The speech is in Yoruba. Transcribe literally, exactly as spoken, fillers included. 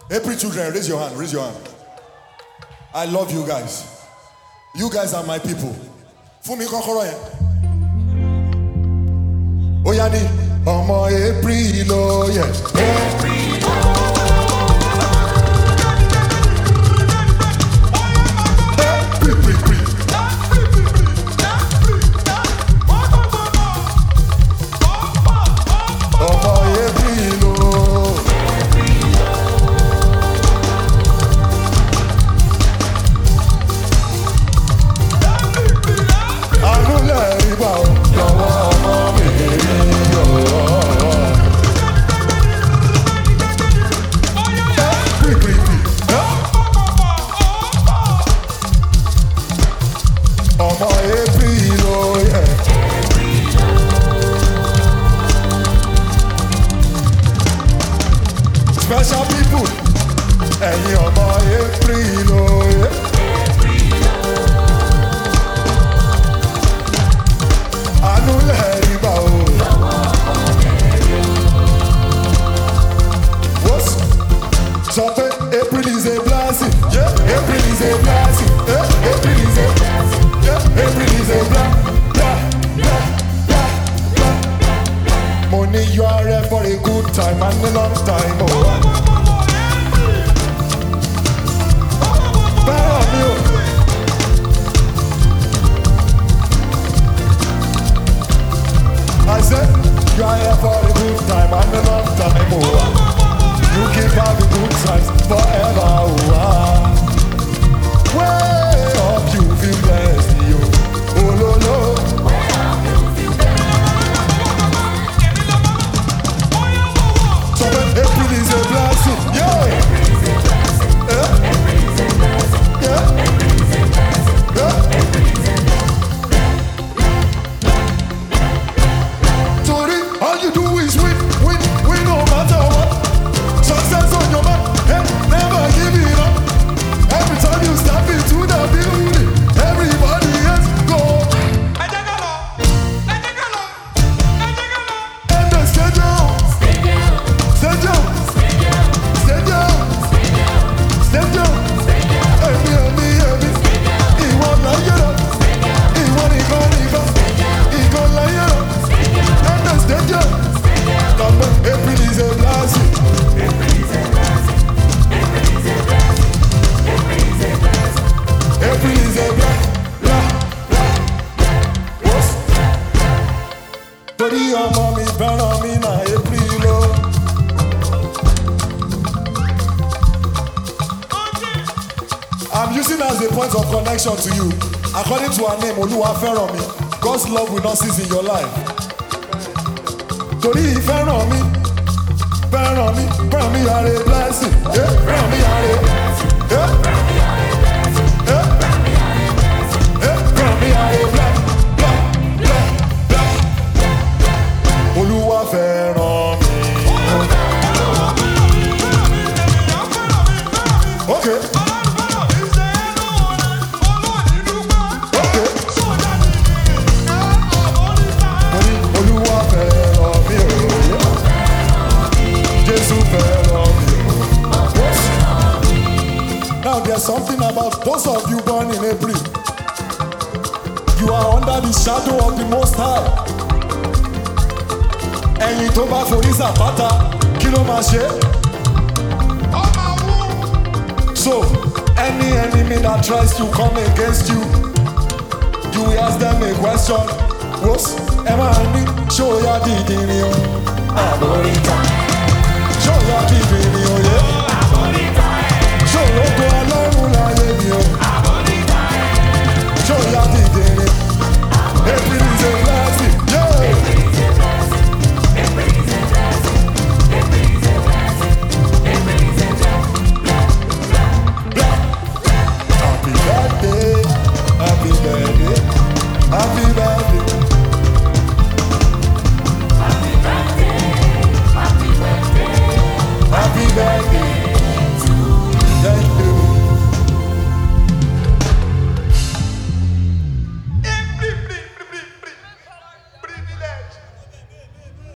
April children, raise your hand, raise your hand. I love you guys. You guys are my people. Fumi kokoro yen. Oyani, ọmọ April o ye. April o. Special people, ẹ̀yin ọmọ April o. Àánú lẹ́rìí gbà o. Sọ pé April is a blessing, yeah. April is a blessing, yeah. April is a blessing, yeah. April is a blessing, yeah. Money you are here for a good time and a long time. Oh. I said you are here for a good time and a long time. Oh. You keep having good times forever. Oh. Way up you feel blessed, yo. Oh no no. April is a blessing, yeah. April is a blessing, yeah. April is a blessing, yeah. April is a blessing, yeah. April is a blessing. Tori, all you do is win, win, win no matter what. Success on your back, hey, never give it up. Every time you step into the building, everybody else go. And the schedule. Stay down, stay down, stay down, stay down, stay down. Emi, emi, emi. Ìwọ láyé lọ, ìwọ nìkan nìkan, ìkan láyé lọ. Ẹ̀dá stay down. Tọ́pẹ́ April is a blessing. April is a blessing. April is a blessing. April is a blessing. April is a blessing. Torí ọmọ mi fẹ́ràn mi náà April o. I'm using as a point of connection to you. According to her name, Oluwaferanmi, God's love will not cease in your life. Torí ìfẹ́ràn mi, fẹ́ràn mi, fẹ́ràn mi are a blessing. Yeah, fẹ́ràn mi are a blessing. Yeah, fẹ́ràn mi are a blessing. Yeah, fẹ́ràn mi are a blessing. Yeah, fẹ́ràn mi are a blessing. Oluwaferanmi. Okay. Now there's something about those of you born in April. You are under the shadow of the Most High. Ẹ̀yin tó bá forí sàpáta, kí ló máa ṣe? So, any enemy that tries to come against you, you will ask them a question. What's Emma and me? Show ya di di ni o. Àbórí